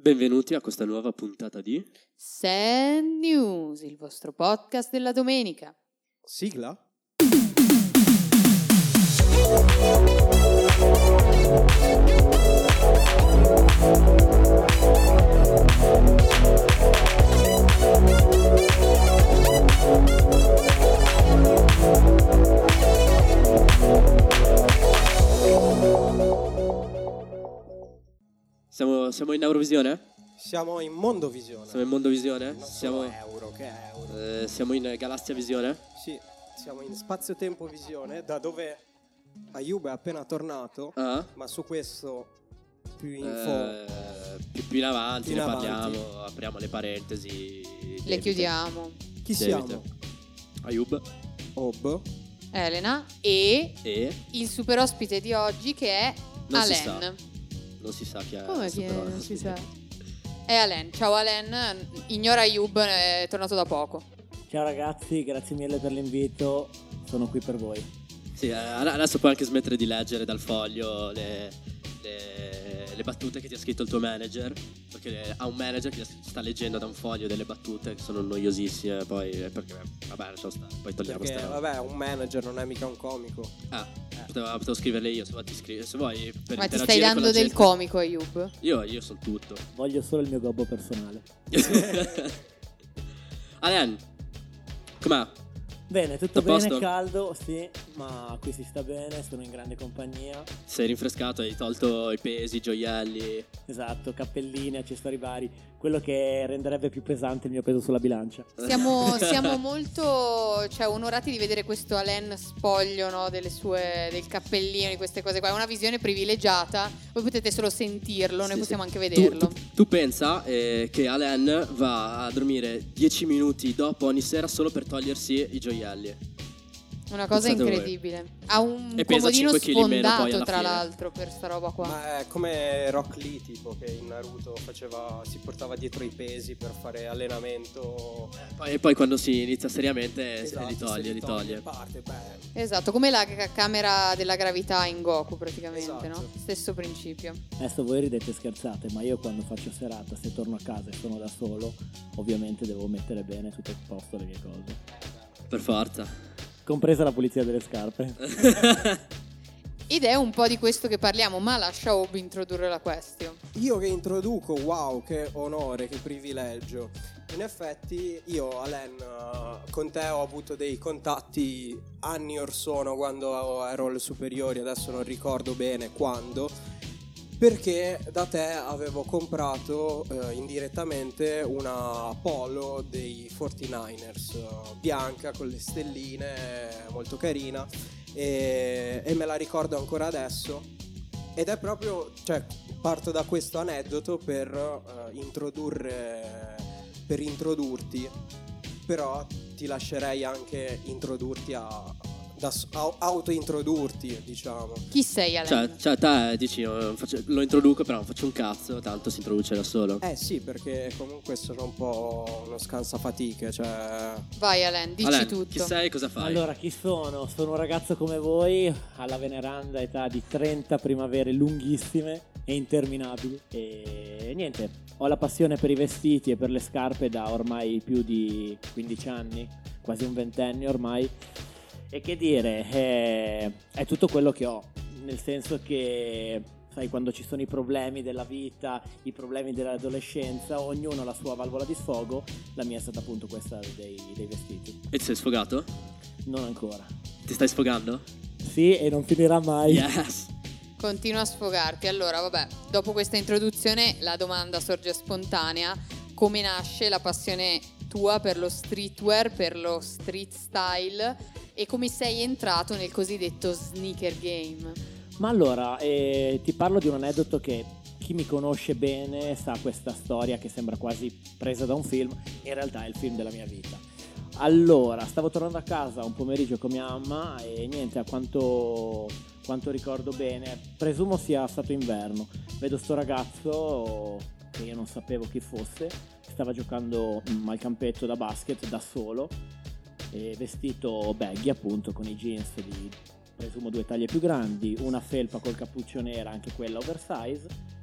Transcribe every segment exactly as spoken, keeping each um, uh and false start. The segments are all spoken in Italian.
Benvenuti a questa nuova puntata di Sand News, il vostro podcast della domenica. Sigla? Siamo, siamo in Eurovisione? Siamo in Mondovisione. Siamo in Mondovisione? Non Siamo, solo euro, che euro. eh, siamo in Galassia Visione? Sì, siamo in Spazio-Tempo Visione, da dove Ayub è appena tornato, Ah? ma su questo più info. Eh, più, più in avanti Più in ne avanti. parliamo, apriamo le parentesi. Le debite. chiudiamo. Chi Debite. siamo? Ayub Ob. Elena e e il super ospite di oggi che è Non si Alen. non si sa chi è. Come chi è? super Non si ospite. sa. È Alen. Ciao Alen, ignora Ayub, è tornato da poco. Ciao ragazzi, grazie mille per l'invito, sono qui per voi. Sì, eh, adesso puoi anche smettere di leggere dal foglio le, le, le battute che ti ha scritto il tuo manager, perché ha un manager che sta leggendo da un foglio delle battute che sono noiosissime, poi eh, perché vabbè lasciamo stare, poi togliamo Perché, sta vabbè, un manager non è mica un comico. Ah, potevo, potevo scriverle io, se vuoi ti scrivi, se vuoi per Ma ti interagire stai con dando la del gente. comico, Ayub? Io, io sono tutto. Voglio solo il mio gobbo personale. Alen, com'è? Bene, tutto A posto? bene, caldo, sì, ma qui si sta bene, sono in grande compagnia. Sei rinfrescato, hai tolto i pesi, i gioielli. Esatto, cappellini, accessori vari, quello che renderebbe più pesante il mio peso sulla bilancia. Siamo, siamo molto cioè, onorati di vedere questo Alen spoglio, no, delle sue, del cappellino, di queste cose qua. È una visione privilegiata. Voi potete solo sentirlo, noi Sì, possiamo sì. anche vederlo. Tu, tu, tu pensa eh, che Alen va a dormire dieci minuti dopo ogni sera solo per togliersi i gioielli. Una cosa Pensate voi. incredibile. Ha un E pesa comodino cinque chili in meno poi sfondato alla tra fine. l'altro per sta roba qua. Ma è come Rock Lee, tipo, che in Naruto faceva, si portava dietro i pesi per fare allenamento. Poi, e poi quando si inizia seriamente Esatto, li se toglie, li toglie. Parte, beh. Esatto, come la ca- camera della gravità in Goku praticamente, Esatto. no? Stesso principio. Adesso voi ridete e scherzate, ma io quando faccio serata, se torno a casa e sono da solo, ovviamente devo mettere bene tutto a posto le mie cose. Per forza. Compresa la pulizia delle scarpe. Ed è un po' di questo che parliamo, ma lascia Ob introdurre la question. Io che introduco, wow, che onore, che privilegio. In effetti io, Alen, eh, con te ho avuto dei contatti anni or sono, quando ero alle superiori, adesso non ricordo bene quando, perché da te avevo comprato eh, indirettamente una polo dei quarantanovers eh, bianca con le stelline, molto carina, e, e me la ricordo ancora adesso. Ed è proprio, cioè, parto da questo aneddoto per eh, introdurre, per introdurti, però ti lascerei anche introdurti a, da, a, autointrodurti, diciamo. Chi sei, Alen? Cioè, cioè te dici io faccio- lo introduco però non faccio un cazzo, tanto si introduce da solo. Eh sì, perché comunque sono un po' uno scansafatiche, cioè. Vai Alen, dici Alen, tutto. chi sei, cosa fai? Allora, chi sono? Sono un ragazzo come voi, alla veneranda età di trenta primavere lunghissime e interminabili. E niente, ho la passione per i vestiti e per le scarpe da ormai più di quindici anni, quasi un ventennio ormai. E che dire, è, è tutto quello che ho, nel senso che, sai, quando ci sono i problemi della vita, i problemi dell'adolescenza, ognuno ha la sua valvola di sfogo. La mia è stata appunto questa dei, dei vestiti. E ti sei sfogato? Non ancora. Ti stai sfogando? Sì, e non finirà mai. Yes. Continua a sfogarti. Allora, vabbè, dopo questa introduzione la domanda sorge spontanea. Come nasce la passione tua per lo streetwear, per lo street style, e come sei entrato nel cosiddetto sneaker game? Ma allora, eh, ti parlo di un aneddoto che chi mi conosce bene sa questa storia che sembra quasi presa da un film, in realtà è il film della mia vita. Allora, stavo tornando a casa un pomeriggio con mia mamma e niente, a quanto, quanto ricordo bene, presumo sia stato inverno, vedo sto ragazzo che io non sapevo chi fosse, stava giocando mm, al campetto da basket da solo, e vestito baggy appunto, con i jeans di presumo due taglie più grandi, una felpa col cappuccio nera, anche quella oversize,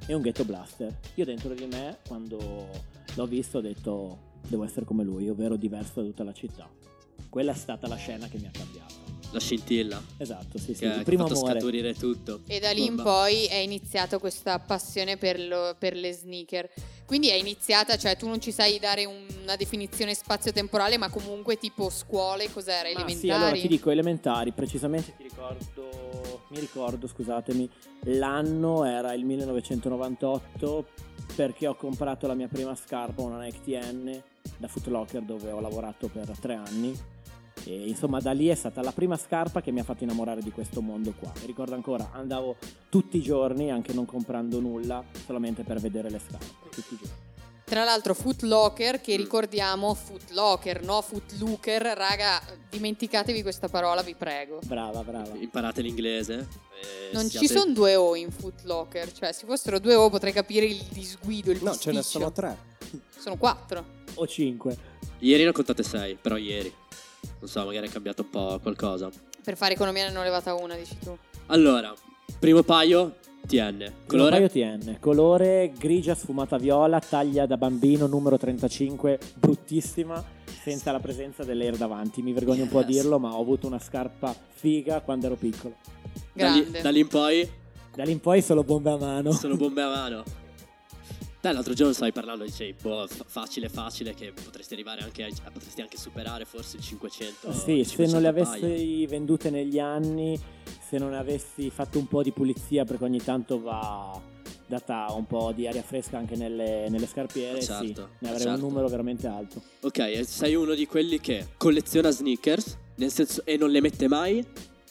e un Ghetto Blaster. Io dentro di me, quando l'ho visto, ho detto devo essere come lui, ovvero diverso da tutta la città. Quella è stata la scena che mi ha cambiato. La scintilla. Esatto, sì, sì, Che il ha primo fatto amore. scaturire tutto. E da lì in Bomba. poi è iniziata questa passione per, lo- per le sneaker. Quindi è iniziata, cioè tu non ci sai dare una definizione spazio-temporale, ma comunque tipo scuole, cos'era? Ma Elementari? sì, allora ti dico elementari, precisamente ti ricordo, mi ricordo, scusatemi, l'anno era il millenovecentonovantotto, perché ho comprato la mia prima scarpa, una Nike T N, da Foot Locker, dove ho lavorato per tre anni. E insomma da lì è stata la prima scarpa che mi ha fatto innamorare di questo mondo qua. Mi ricordo ancora, andavo tutti i giorni, anche non comprando nulla, solamente per vedere le scarpe, tutti i giorni. Tra l'altro Foot Locker, che ricordiamo Foot Locker, no Foot Looker, raga, dimenticatevi questa parola, vi prego. Brava, brava. Imparate l'inglese. e Non siate- ci sono due O in Foot Locker, cioè se fossero due O potrei capire il disguido, il No, ce ne bisticcio. sono tre. Sono quattro. O cinque. Ieri ne ho contate sei, però ieri. Non so, magari è cambiato un po' qualcosa. Per fare economia ne hanno levata una, dici tu. Allora, primo paio, T N. Colore? Un paio T N, colore grigia sfumata viola, taglia da bambino, numero trentacinque, bruttissima, senza la presenza dell'air davanti. Mi vergogno un po' a Yes. dirlo, ma ho avuto una scarpa figa quando ero piccolo. Da lì, Grande. da lì in poi Da lì in poi solo bombe a mano. sono bombe a mano. Te l'altro giorno stavi parlando, dicevi, boh, fa- facile facile, che potresti arrivare anche a, potresti anche superare forse il cinquecento. Sì, se non le cinquecento avessi paia. vendute negli anni, se non avessi fatto un po' di pulizia, perché ogni tanto va data un po' di aria fresca anche nelle, nelle scarpiere, Ma sì, certo, ne ma avrei un certo. numero veramente alto. Ok, e sei uno di quelli che colleziona sneakers, nel senso, e non le mette mai,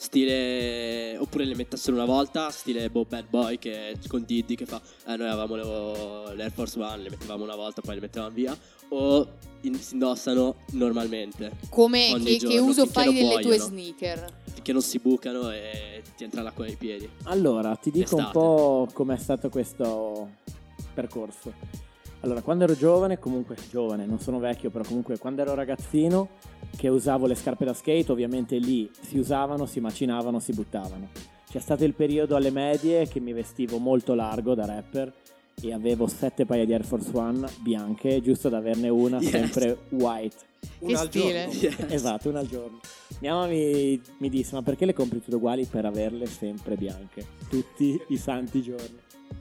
stile, oppure le mette solo una volta, stile Bob Bad Boy che con Diddy che fa, eh, noi avevamo le, le Air Force One, le mettevamo una volta, poi le mettevamo via, o in- si indossano normalmente, Come ogni che, che giorno, uso finché fai non delle tue muoiono. sneaker? che non si bucano e ti entra l'acqua nei piedi. Allora, ti dico un L'estate. po' com'è stato questo percorso. Allora, quando ero giovane, comunque giovane, non sono vecchio, però comunque quando ero ragazzino, che usavo le scarpe da skate, ovviamente lì si usavano, si macinavano, si buttavano. C'è stato il periodo alle medie che mi vestivo molto largo da rapper e avevo sette paia di Air Force One bianche, giusto ad averne una Yes. sempre white. Una al stile. giorno. Yes. Esatto, una al giorno. Mia mamma mi, mi disse, ma perché le compri tutte uguali? Per averle sempre bianche, tutti i santi giorni.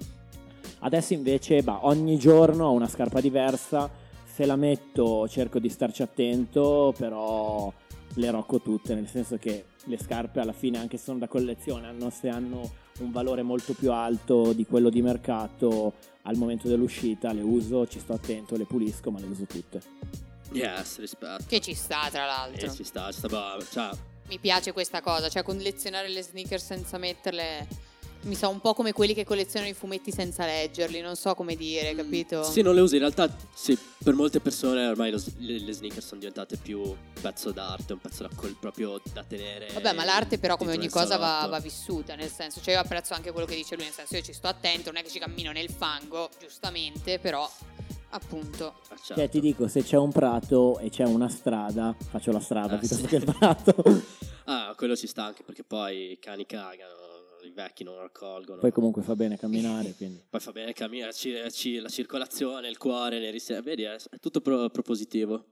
Adesso invece, bah, ogni giorno ho una scarpa diversa, se la metto cerco di starci attento, però le rocco tutte, nel senso che le scarpe alla fine, anche se sono da collezione, hanno, se hanno un valore molto più alto di quello di mercato, al momento dell'uscita le uso, ci sto attento, le pulisco, ma le uso tutte. Yes, rispetto. Che ci sta, tra l'altro. Eh, ci sta, ci sta, bravo. Cioè, Mi piace questa cosa, cioè collezionare le sneaker senza metterle. Mi sa un po' come quelli che collezionano i fumetti senza leggerli, non so come dire, capito? sì, non le usi. In realtà, sì, per molte persone ormai lo- le, le sneaker sono diventate più un pezzo d'arte, un pezzo da col- proprio da tenere. Vabbè, ma l'arte però come dentro ogni nel cosa va, salotto. va vissuta, nel senso, cioè io apprezzo anche quello che dice lui, nel senso io ci sto attento, non è che ci cammino nel fango, giustamente, però appunto. Ah, certo. Cioè ti dico, se c'è un prato e c'è una strada, faccio la strada Ah, piuttosto sì. che il prato. Ah, quello ci sta anche perché poi i cani cagano, i vecchi non raccolgono. Poi comunque fa bene camminare, quindi. Poi fa bene camminare, ci- ci- la circolazione, il cuore, ne rise- vedi, è, è tutto pro- propositivo.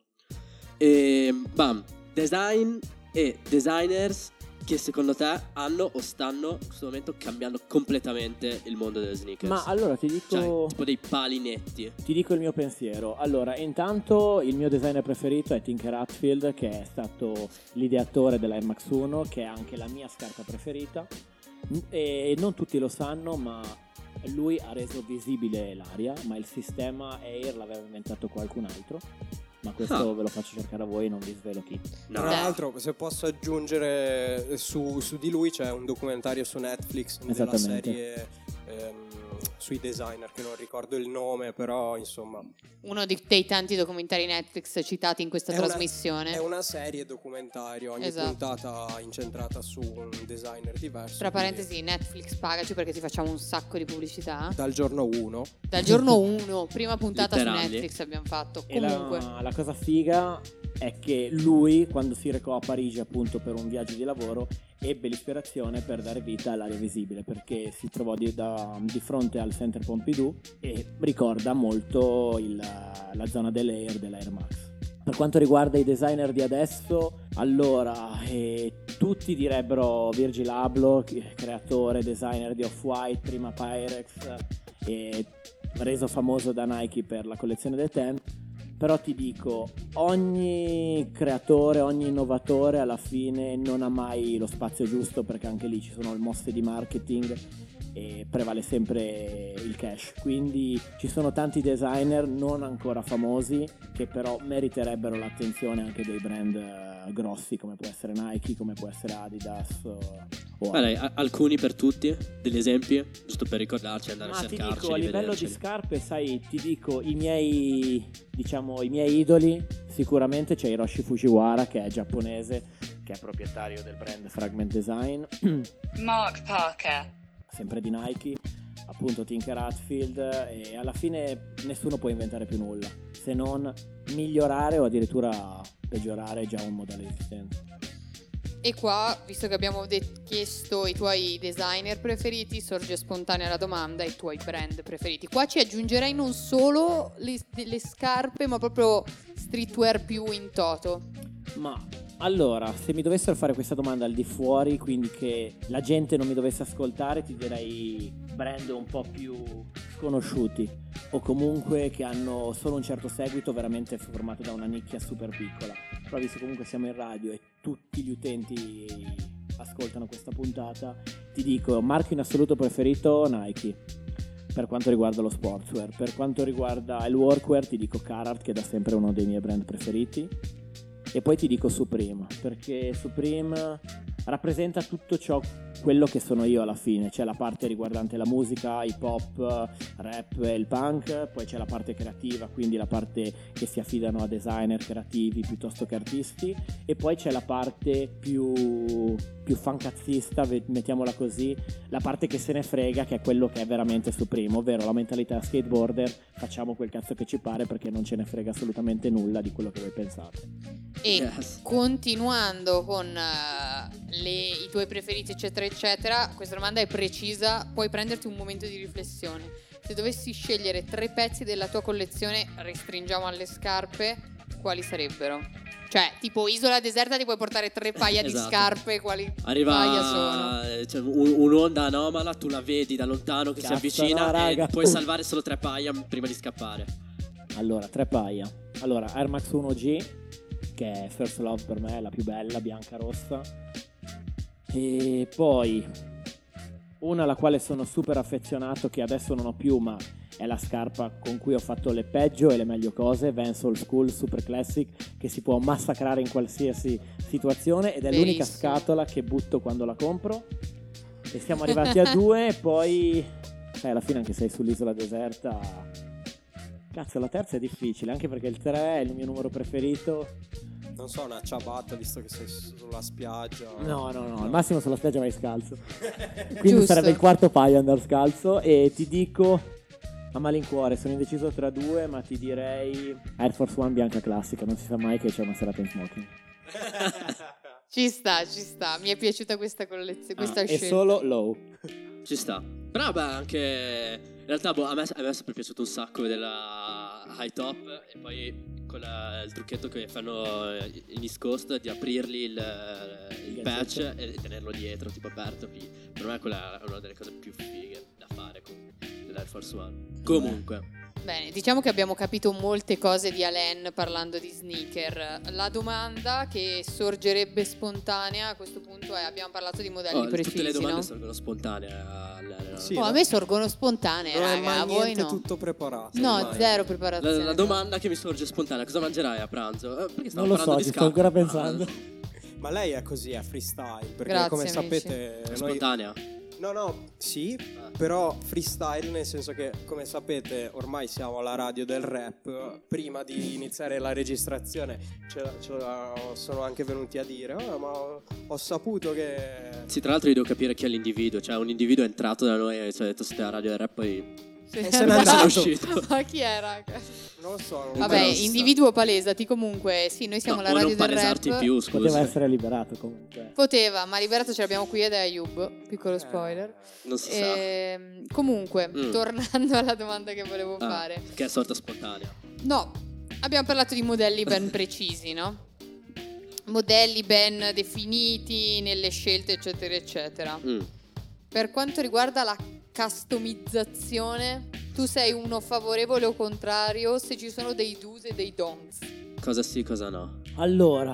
E bam, design e designers che secondo te hanno o stanno in questo momento cambiando completamente il mondo delle sneakers. Ma allora ti dico, Cioè, tipo dei pali netti. ti dico il mio pensiero. Allora, intanto il mio designer preferito è Tinker Hatfield, che è stato l'ideatore della Air Max uno, che è anche la mia scarpa preferita. E non tutti lo sanno, ma lui ha reso visibile l'aria, ma il sistema Air l'aveva inventato qualcun altro. Ma questo Ah. ve lo faccio cercare a voi, non vi svelo chi. No. Tra l'altro, se posso aggiungere, su, su di lui c'è un documentario su Netflix della Esattamente. serie ehm, sui designer, che non ricordo il nome, però insomma Uno di- dei tanti documentari Netflix citati in questa è una- trasmissione. è una serie documentario, ogni Esatto. puntata incentrata su un designer diverso. Tra quindi parentesi, Netflix pagaci perché ti facciamo un sacco di pubblicità. dal giorno uno. Dal giorno uno, prima puntata su Letterali. Netflix abbiamo fatto. E Comunque, la, la cosa figa è che lui, quando si recò a Parigi appunto per un viaggio di lavoro, ebbe l'ispirazione per dare vita all'area visibile, perché si trovò di, da, di fronte al Centre Pompidou e ricorda molto il, la zona dell'Air, dell'Air Max. Per quanto riguarda i designer di adesso, allora eh, tutti direbbero Virgil Abloh, creatore, designer di Off-White, prima Pyrex, e reso famoso da Nike per la collezione dei Ten. Però ti dico, ogni creatore, ogni innovatore alla fine non ha mai lo spazio giusto, perché anche lì ci sono le mosse di marketing e prevale sempre il cash. Quindi ci sono tanti designer non ancora famosi che però meriterebbero l'attenzione anche dei brand uh, grossi, come può essere Nike, come può essere Adidas o, o Dai, a- alcuni per tutti, degli esempi, giusto per ricordarci, andare Ma a ti cercarci. dico, a livello di vederceli. scarpe, sai, ti dico, i miei, diciamo, i miei idoli, sicuramente c'è Hiroshi Fujiwara, che è giapponese, che è proprietario del brand Fragment Design, Mark Parker. sempre di Nike, appunto Tinker Hatfield, e alla fine nessuno può inventare più nulla, se non migliorare o addirittura peggiorare già un modello esistente. E qua, visto che abbiamo de- chiesto i tuoi designer preferiti, sorge spontanea la domanda: i tuoi brand preferiti. Qua ci aggiungerei non solo le, le scarpe, ma proprio streetwear più in toto. Ma allora, se mi dovessero fare questa domanda al di fuori, quindi che la gente non mi dovesse ascoltare, ti direi brand un po' più sconosciuti o comunque che hanno solo un certo seguito, veramente formato da una nicchia super piccola. Però visto comunque siamo in radio e tutti gli utenti ascoltano questa puntata, ti dico, marchio in assoluto preferito Nike per quanto riguarda lo sportswear. Per quanto riguarda il workwear ti dico Carhartt, che è da sempre uno dei miei brand preferiti. E poi ti dico Supreme, perché Supreme rappresenta tutto ciò, quello che sono io alla fine. C'è la parte riguardante la musica, hip hop, rap e il punk, poi c'è la parte creativa, quindi la parte che si affidano a designer creativi piuttosto che artisti, e poi c'è la parte più, più fancazzista, mettiamola così, la parte che se ne frega, che è quello che è veramente Supreme, ovvero la mentalità skateboarder: facciamo quel cazzo che ci pare perché non ce ne frega assolutamente nulla di quello che voi pensate. E Yes. continuando con uh, le, i tuoi preferiti eccetera eccetera, questa domanda è precisa, puoi prenderti un momento di riflessione. Se dovessi scegliere tre pezzi della tua collezione, restringiamo alle scarpe, quali sarebbero? Cioè, tipo isola deserta, ti puoi portare tre paia Esatto. di scarpe, quali paia sono? Arriva cioè, un- un'onda anomala, tu la vedi da lontano che Cazzo, si avvicina no, raga. e puoi salvare solo tre paia prima di scappare. Allora, tre paia. Allora, Air Max uno G, che è First Love per me, la più bella, bianca rossa. E poi una alla quale sono super affezionato, che adesso non ho più, ma è la scarpa con cui ho fatto le peggio e le meglio cose, Vans Old School Super Classic, che si può massacrare in qualsiasi situazione ed è Verissimo. l'unica scatola che butto quando la compro. E siamo arrivati a due, e poi sai, alla fine, anche se sei sull'isola deserta, cazzo, la terza è difficile, anche perché il tre è il mio numero preferito. Non so, una ciabatta, visto che sei sulla spiaggia. No, no, no, al massimo sulla spiaggia vai scalzo. Quindi Giusto. sarebbe il quarto paio andare scalzo. E ti dico, a malincuore, sono indeciso tra due, ma ti direi Air Force One bianca classica. Non si sa mai che c'è una serata in smoking. Ci sta, ci sta, mi è piaciuta questa collezione, questa Ah, e scelta. solo low. Ci sta. Però beh, anche in realtà boh, a, me, a me è sempre piaciuto un sacco vedere la high top e poi con la- il trucchetto che fanno in East Coast di aprirli il, il Il patch gadget. e tenerlo dietro tipo aperto. Qui. Per me quella è una delle cose più fighe da fare con l'Air Force One. Comunque, Bene, diciamo che abbiamo capito molte cose di Alain parlando di sneaker. La domanda che sorgerebbe spontanea a questo punto è: abbiamo parlato di modelli oh, precisi, tutte le domande no? sorgono spontanee alle- Sì, Oh, no? a me sorgono spontanee, Non è raga, mai a voi niente no. tutto preparato. No, ormai. zero La, preparazione. la domanda che mi sorge spontanea: cosa mangerai a pranzo? Eh, perché stavo Non lo parlando so, di ci sto scarpe. ancora pensando. Ma lei è così, è freestyle. Perché Grazie, come amici. sapete, È noi... spontanea. No, no, sì, Ah. però freestyle nel senso che, come sapete, ormai siamo alla radio del rap. Prima di iniziare la registrazione ce la- ce la sono anche venuti a dire: "Oh, ma ho, ho saputo che..." Sì, tra l'altro io devo capire chi è l'individuo. Cioè, un individuo è entrato da noi e ci ha detto siete alla radio del rap, poi Sì. E se n'è Se n'è andato. uscito. Ma chi era? Non lo so. non Vabbè, penso. individuo palesati. Comunque, sì, noi siamo No, la puoi radio non del palesarti rap. più, scusa. Poteva essere liberato comunque. Poteva, ma liberato ce l'abbiamo qui ed è Ayub. Piccolo spoiler. Non si Ehm, comunque, Mm. tornando alla domanda che volevo sa. Ah, fare. che è sorta spontanea. No, abbiamo parlato di modelli ben precisi, no? Modelli ben definiti nelle scelte, eccetera, eccetera. Mm. Per quanto riguarda la customizzazione, tu sei uno favorevole o contrario se ci sono dei do's e dei don'ts? Cosa sì, cosa no. Allora,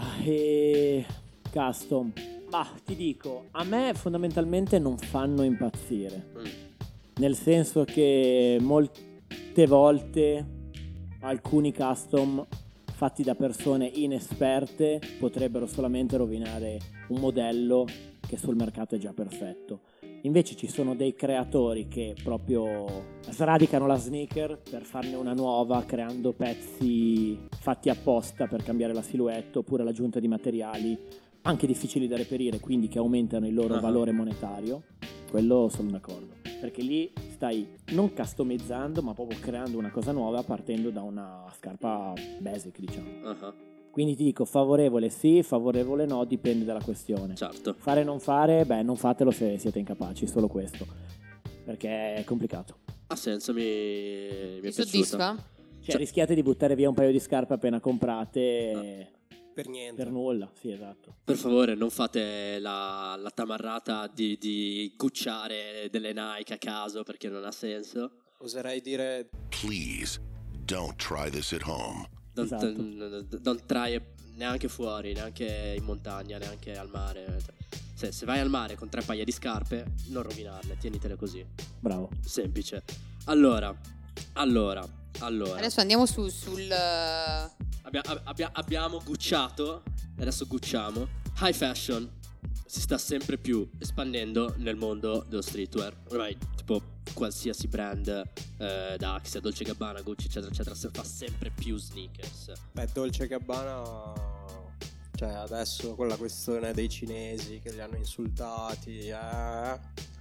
eh, custom. Bah, ti dico, a me fondamentalmente non fanno impazzire. Mm. Nel senso che molte volte alcuni custom fatti da persone inesperte potrebbero solamente rovinare un modello che sul mercato è già perfetto. Invece ci sono dei creatori che proprio sradicano la sneaker per farne una nuova, creando pezzi fatti apposta per cambiare la silhouette, oppure l'aggiunta di materiali anche difficili da reperire, quindi che aumentano il loro Uh-huh. valore monetario. Quello sono d'accordo, perché lì stai non customizzando ma proprio creando una cosa nuova partendo da una scarpa basic, diciamo. Ah, Quindi ti dico favorevole sì, favorevole no, dipende dalla questione. certo. Fare o non fare, beh, non fatelo se siete incapaci, solo questo, perché è complicato. Ha senso, mi, mi è Ti piaciuta. soddisfa? Cioè, Cioè- rischiate di buttare via un paio di scarpe appena comprate eh, Per niente. per nulla, sì, esatto. Per favore, non fate la, la tamarrata di, di gucciare delle Nike a caso, perché non ha senso. Oserei dire Please don't try this at home. Don't, Esatto. non, non try neanche fuori, neanche in montagna, neanche al mare. Se, se vai al mare con tre paia di scarpe, non rovinarle, tienitele così. Bravo. Semplice. Allora, allora, allora. Adesso andiamo su, sul... Abbia- abbia- abbiamo gucciato, e adesso gucciamo. High fashion si sta sempre più espandendo nel mondo dello streetwear. Ormai, tipo, qualsiasi brand, eh, da Axia, Dolce Gabbana, Gucci, eccetera, eccetera, se fa sempre più sneakers. beh, Dolce Gabbana, cioè adesso con la questione dei cinesi che li hanno insultati, eh,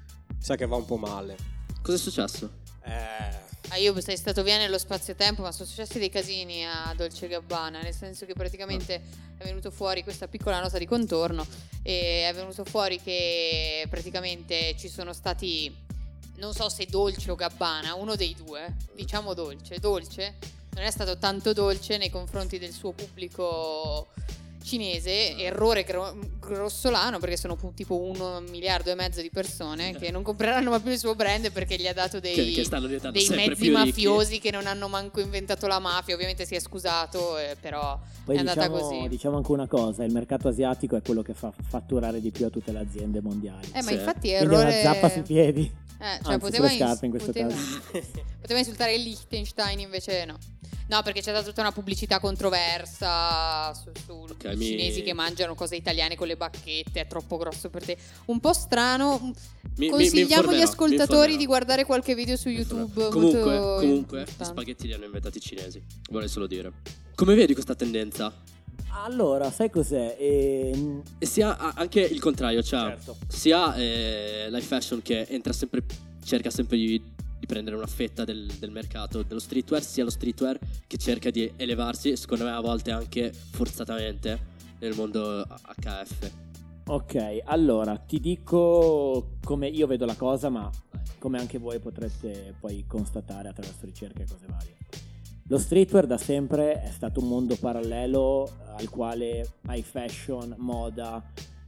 sa che va un po' male. Cosa è successo? Eh, Ah, io sei stato via nello spazio-tempo, ma sono successi dei casini a Dolce Gabbana, nel senso che praticamente è venuto fuori questa piccola nota di contorno e è venuto fuori che praticamente ci sono stati, non so se Dolce o Gabbana, uno dei due, diciamo Dolce, Dolce non è stato tanto dolce nei confronti del suo pubblico cinese, errore gro- grossolano, perché sono pu- tipo un miliardo e mezzo di persone che non compreranno mai più il suo brand perché gli ha dato dei, Che, che stanno diventando dei sempre mezzi più ricchi. mafiosi che non hanno manco inventato la mafia. Ovviamente si è scusato, eh, però Poi è andata diciamo, così. diciamo anche una cosa, il mercato asiatico è quello che fa fatturare di più a tutte le aziende mondiali. Eh, ma Sì. infatti è Quindi è errore. una zappa sui piedi. Eh, cioè, Anzi, poteva, sulle scarpe in questo poteva, caso. poteva insultare il Liechtenstein, invece no. No, perché c'è stata tutta una pubblicità controversa su, su Ok, i mi- cinesi che mangiano cose italiane con le bacchette, è troppo grosso per te. Un po' strano. Mi- mi- mi Consigliamo agli informerò, mi ascoltatori informerò. di guardare qualche video su YouTube. Comunque, molto comunque, gli importante. spaghetti li hanno inventati i cinesi. Vorrei solo dire. Come vedi questa tendenza? Allora, sai cos'è? E... E si ha a- anche il contrario, cioè Certo. si ha eh, l'high fashion che entra sempre, cerca sempre di, di prendere una fetta del, del mercato dello streetwear, sia lo streetwear che cerca di elevarsi, secondo me a volte anche forzatamente, nel mondo H F. Ok, allora ti dico come io vedo la cosa, ma come anche voi potrete poi constatare attraverso ricerche e cose varie. Lo streetwear da sempre è stato un mondo parallelo al quale high fashion, moda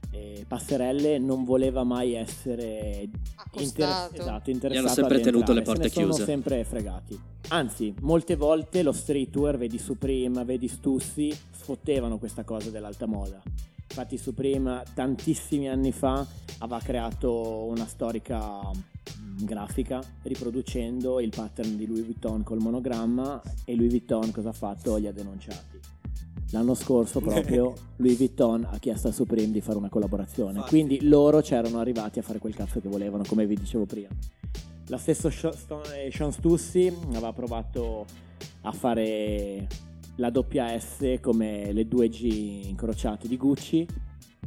e passerelle non voleva mai essere Accostato. esatto, Gli interessato hanno sempre ad tenuto entrare. le porte Se ne sono chiuse. sempre fregati. Anzi, molte volte lo streetwear, vedi Supreme, vedi Stussy, sfottevano questa cosa dell'alta moda. Infatti Supreme tantissimi anni fa aveva creato una storica mh, grafica riproducendo il pattern di Louis Vuitton col monogramma, e Louis Vuitton cosa ha fatto? Li ha denunciati. L'anno scorso proprio Louis Vuitton ha chiesto a Supreme di fare una collaborazione, Infatti. quindi loro c'erano arrivati a fare quel cazzo che volevano, come vi dicevo prima. La stessa Sho- Sto- eh, Sean Stussy aveva provato a fare la doppia S come le due G incrociate di Gucci,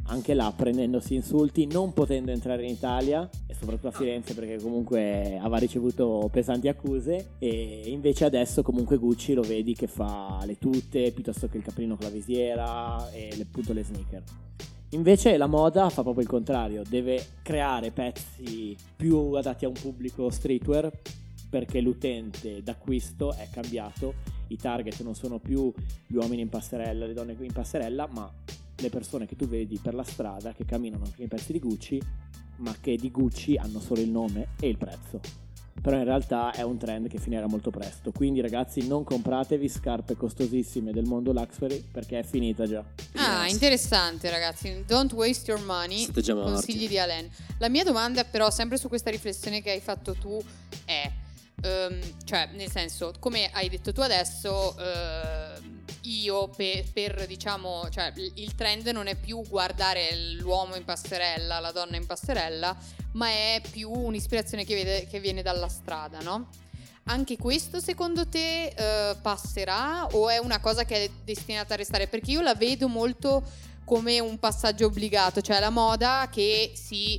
anche là prendendosi insulti, non potendo entrare in Italia e soprattutto a Firenze perché comunque aveva ricevuto pesanti accuse, e invece adesso comunque Gucci lo vedi che fa le tute piuttosto che il caprino con la visiera e le, appunto le sneaker. Invece la moda fa proprio il contrario, deve creare pezzi più adatti a un pubblico streetwear perché l'utente d'acquisto è cambiato, i target non sono più gli uomini in passerella, le donne in passerella, ma le persone che tu vedi per la strada che camminano con i pezzi di Gucci, ma che di Gucci hanno solo il nome e il prezzo. Però in realtà è un trend che finirà molto presto, quindi ragazzi non compratevi scarpe costosissime del mondo luxury perché è finita già. Ah, interessante ragazzi, don't waste your money. Siete già morti. Consigli di Alain. La mia domanda però, sempre su questa riflessione che hai fatto tu, è um, cioè nel senso, come hai detto tu adesso, uh, io per, per diciamo, cioè il trend non è più guardare l'uomo in passerella, la donna in passerella, ma è più un'ispirazione che, vede, che viene dalla strada, no? Anche questo secondo te eh, passerà o è una cosa che è destinata a restare? Perché io la vedo molto come un passaggio obbligato, cioè la moda che si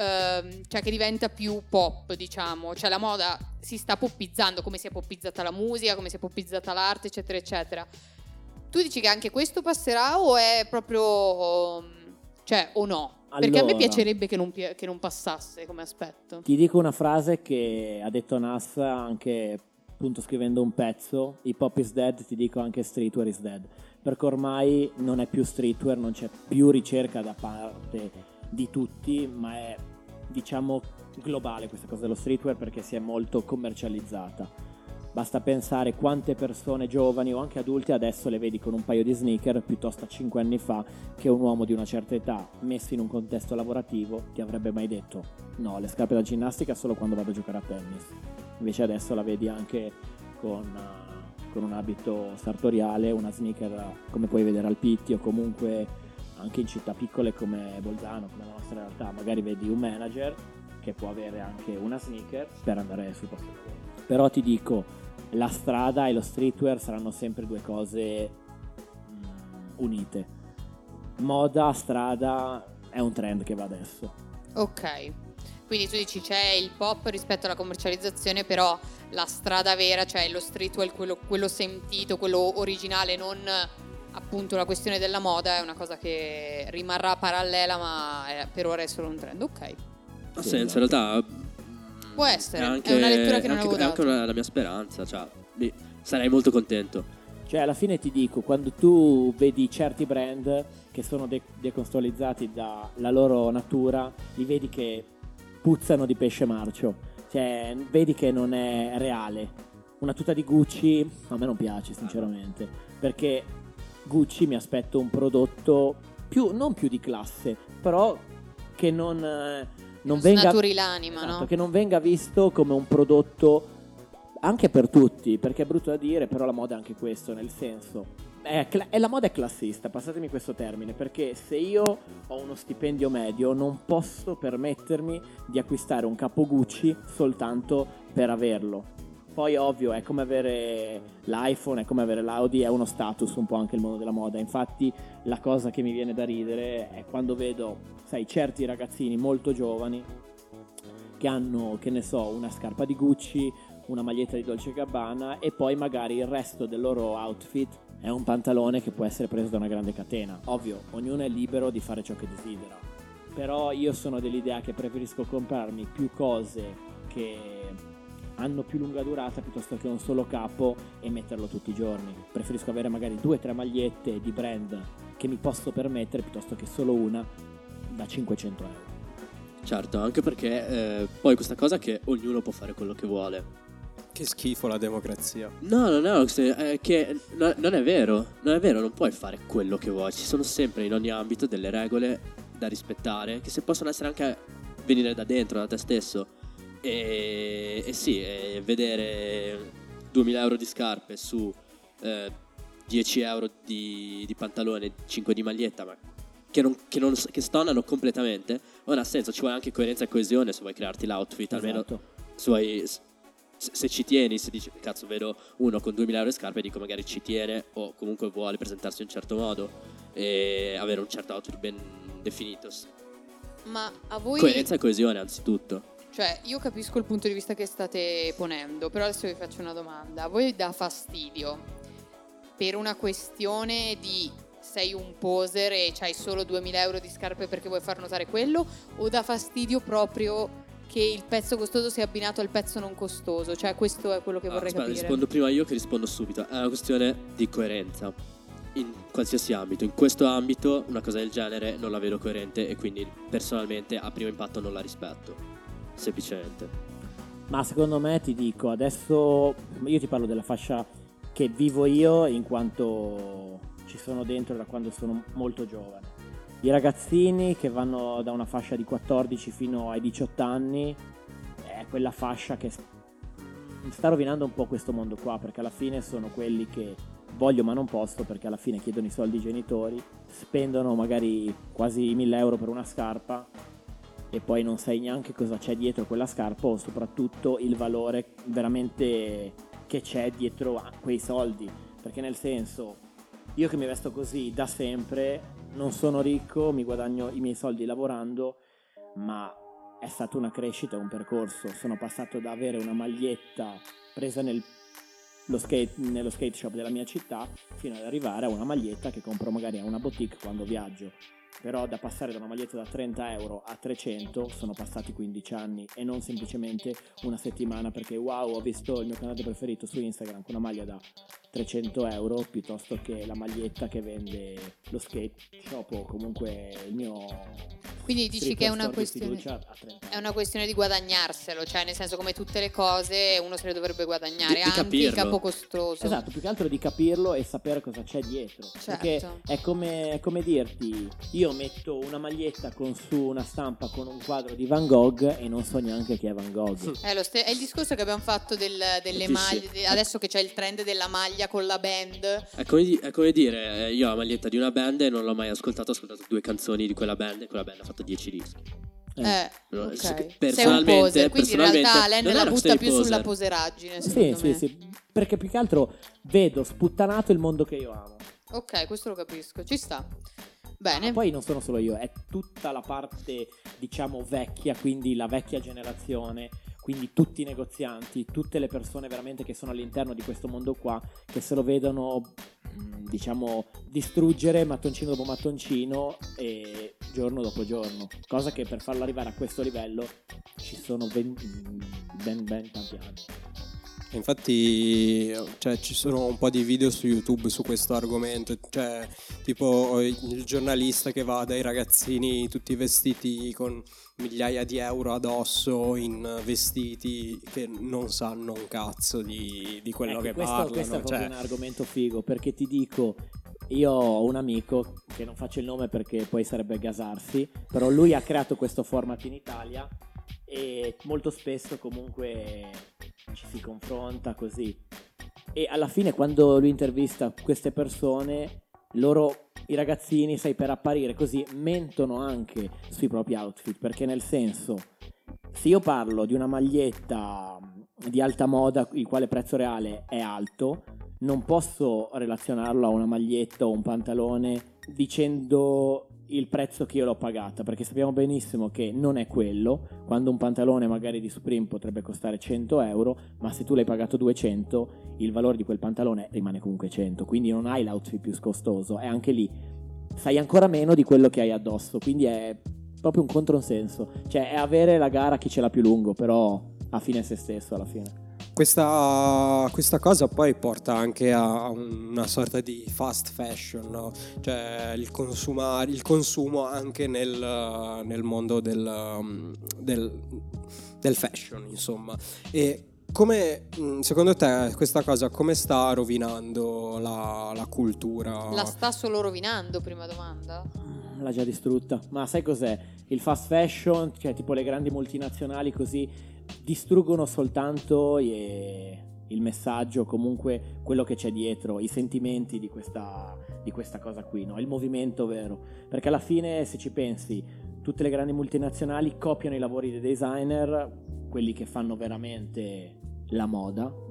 eh, cioè che diventa più pop, diciamo, cioè la moda si sta poppizzando, come si è poppizzata la musica, come si è poppizzata l'arte, eccetera eccetera. Tu dici che anche questo passerà o è proprio, cioè, o no? Perché Allora, a me piacerebbe che non, che non passasse come aspetto. ti dico una frase che ha detto Nas anche appunto scrivendo un pezzo: hip hop is dead, ti dico anche streetwear is dead, perché ormai non è più streetwear, non c'è più ricerca da parte di tutti, ma è diciamo globale questa cosa dello streetwear perché si è molto commercializzata. Basta pensare quante persone giovani o anche adulte adesso le vedi con un paio di sneaker piuttosto a cinque anni fa che un uomo di una certa età messo in un contesto lavorativo ti avrebbe mai detto no, le scarpe da ginnastica solo quando vado a giocare a tennis. Invece adesso la vedi anche con, uh, con un abito sartoriale, una sneaker come puoi vedere al Pitti o comunque anche in città piccole come Bolzano, come la nostra realtà. Magari vedi un manager che può avere anche una sneaker per andare sul posto di lavoro. Però ti dico, la strada e lo streetwear saranno sempre due cose mm, unite. Moda, strada è un trend che va adesso. Ok, quindi tu dici c'è il pop rispetto alla commercializzazione, però la strada vera, cioè lo streetwear, quello, quello sentito, quello originale, non appunto la questione della moda, è una cosa che rimarrà parallela, ma è, per ora è solo un trend. Ok, Ha Sì, senso, in esatto. realtà può essere, è, anche, è una lettura che non è anche, avevo è anche dato. una, la mia speranza, cioè mi- sarei molto contento. Cioè alla fine ti dico, quando tu vedi certi brand che sono de- decontestualizzati dalla loro natura, li vedi che puzzano di pesce marcio, cioè vedi che non è reale. Una tuta di Gucci a me non piace sinceramente, perché Gucci mi aspetto un prodotto più, non più di classe, però che non, eh, non venga Snaturi l'anima, esatto, no? che non venga visto come un prodotto anche per tutti, perché è brutto da dire, però la moda è anche questo, nel senso è, cla- è la moda è classista, passatemi questo termine, perché se io ho uno stipendio medio non posso permettermi di acquistare un capo Gucci soltanto per averlo. Poi ovvio è come avere l'iPhone, è come avere l'Audi, è uno status un po' anche il mondo della moda. Infatti la cosa che mi viene da ridere è quando vedo, sai, certi ragazzini molto giovani che hanno, che ne so, una scarpa di Gucci, una maglietta di Dolce e Gabbana e poi magari il resto del loro outfit è un pantalone che può essere preso da una grande catena. Ovvio, ognuno è libero di fare ciò che desidera, però io sono dell'idea che preferisco comprarmi più cose che hanno più lunga durata piuttosto che un solo capo e metterlo tutti i giorni. Preferisco avere magari due o tre magliette di brand che mi posso permettere piuttosto che solo una da cinquecento euro. Certo, anche perché eh, poi questa cosa che ognuno può fare quello che vuole. Che schifo la democrazia. No, no, no, se- è che no- non è vero, non è vero, non puoi fare quello che vuoi. Ci sono sempre in ogni ambito delle regole da rispettare, che se possono essere anche venire da dentro, da te stesso. E, e sì, e vedere duemila euro di scarpe su eh, dieci euro di, di pantalone, cinque di maglietta, ma che, non, che, non, che stonano completamente, non ha senso. Ci vuole anche coerenza e coesione se vuoi crearti l'outfit, almeno Esatto. se vuoi... Se, se ci tieni, se dici cazzo vedo uno con duemila euro di scarpe, dico magari ci tiene o comunque vuole presentarsi in un certo modo e avere un certo outfit ben, definito. Ma a voi... Coerenza e coesione anzitutto. Cioè, io capisco il punto di vista che state ponendo, però adesso vi faccio una domanda. A voi dà fastidio per una questione di sei un poser e c'hai solo duemila euro di scarpe perché vuoi far notare quello, o dà fastidio proprio che il pezzo costoso sia abbinato al pezzo non costoso? Cioè, questo è quello che Ah, vorrei aspetta, capire. rispondo prima io che rispondo subito. È una questione di coerenza in qualsiasi ambito. In questo ambito una cosa del genere non la vedo coerente e quindi personalmente a primo impatto non la rispetto. Semplicemente. Ma secondo me, ti dico, adesso io ti parlo della fascia che vivo io, in quanto ci sono dentro da quando sono molto giovane. I ragazzini che vanno da una fascia di quattordici fino ai diciotto anni è quella fascia che sta rovinando un po' questo mondo qua, perché alla fine sono quelli che voglio ma non posso, perché alla fine chiedono i soldi ai genitori, spendono magari quasi mille euro per una scarpa e poi non sai neanche cosa c'è dietro quella scarpa, o soprattutto il valore veramente che c'è dietro a quei soldi. Perché nel senso, io che mi vesto così da sempre, non sono ricco, mi guadagno i miei soldi lavorando, ma è stata una crescita, un percorso. Sono passato da avere una maglietta presa nel, lo skate, nello skate shop della mia città fino ad arrivare a una maglietta che compro magari a una boutique quando viaggio. Però da passare da una maglietta da trenta euro a trecento sono passati quindici anni, e non semplicemente una settimana perché wow, ho visto il mio canale preferito su Instagram con una maglia da trecento euro piuttosto che la maglietta che vende lo skate shop o comunque il mio... Quindi dici che è una questione, è una questione di guadagnarselo, cioè nel senso, come tutte le cose uno se le dovrebbe guadagnare, Di- di anche capirlo. il capo costoso. Esatto, più che altro di capirlo e sapere cosa c'è dietro. Certo. Perché è come, è come dirti, io metto una maglietta con su una stampa con un quadro di Van Gogh e non so neanche chi è Van Gogh. È, lo ste- è il discorso che abbiamo fatto del- delle Capisci? maglie, de- adesso che c'è il trend della maglia con la band. È come, di- è come dire, eh, io ho la maglietta di una band e non l'ho mai ascoltato, ho ascoltato due canzoni di quella band e quella band ha fatto dieci dischi. Eh, No, ok. se- Sei un personalmente- poser, quindi in personalmente realtà Len non è la una butta questione più di sulla poser. poseraggine, Sì, secondo sì, me. sì, perché più che altro vedo sputtanato il mondo che io amo. Ok, questo lo capisco, ci sta. Bene. Ma poi non sono solo io, è tutta la parte, diciamo, vecchia, quindi la vecchia generazione, quindi tutti i negozianti, tutte le persone veramente che sono all'interno di questo mondo qua, che se lo vedono, mh, diciamo, distruggere mattoncino dopo mattoncino e giorno dopo giorno, cosa che per farlo arrivare a questo livello ci sono ben ben, ben tanti anni. Infatti, cioè, ci sono un po' di video su YouTube su questo argomento, cioè tipo il giornalista che va dai ragazzini tutti vestiti con migliaia di euro addosso in vestiti che non sanno un cazzo di, di quello Ecco, che questo, parlano. questo è proprio cioè, un argomento figo, perché ti dico, io ho un amico che non faccio il nome perché poi sarebbe gasarsi, però lui ha creato questo format in Italia e molto spesso comunque ci si confronta così, e alla fine quando lui intervista queste persone, loro, i ragazzini, sai, per apparire così mentono anche sui propri outfit, perché nel senso, se io parlo di una maglietta di alta moda il quale prezzo reale è alto, non posso relazionarlo a una maglietta o un pantalone dicendo il prezzo che io l'ho pagata, perché sappiamo benissimo che non è quello. Quando un pantalone magari di Supreme potrebbe costare cento euro, ma se tu l'hai pagato duecento, il valore di quel pantalone rimane comunque cento, quindi non hai l'outfit più costoso, e anche lì sai ancora meno di quello che hai addosso, quindi è proprio un controsenso, cioè è avere la gara chi ce l'ha più lungo, però a fine se stesso alla fine. Questa, questa cosa poi porta anche a una sorta di fast fashion, no? Cioè il consumare, il consumo anche nel, nel mondo del, del, del fashion, insomma. E come, secondo te, questa cosa come sta rovinando la, la cultura? La sta solo rovinando, prima domanda? L'ha già distrutta. Ma sai cos'è? Il fast fashion, cioè tipo le grandi multinazionali così, distruggono soltanto e il messaggio, comunque quello che c'è dietro, i sentimenti di questa, di questa cosa qui, no? Il movimento vero. Perché alla fine, se ci pensi, tutte le grandi multinazionali copiano i lavori dei designer, quelli che fanno veramente la moda,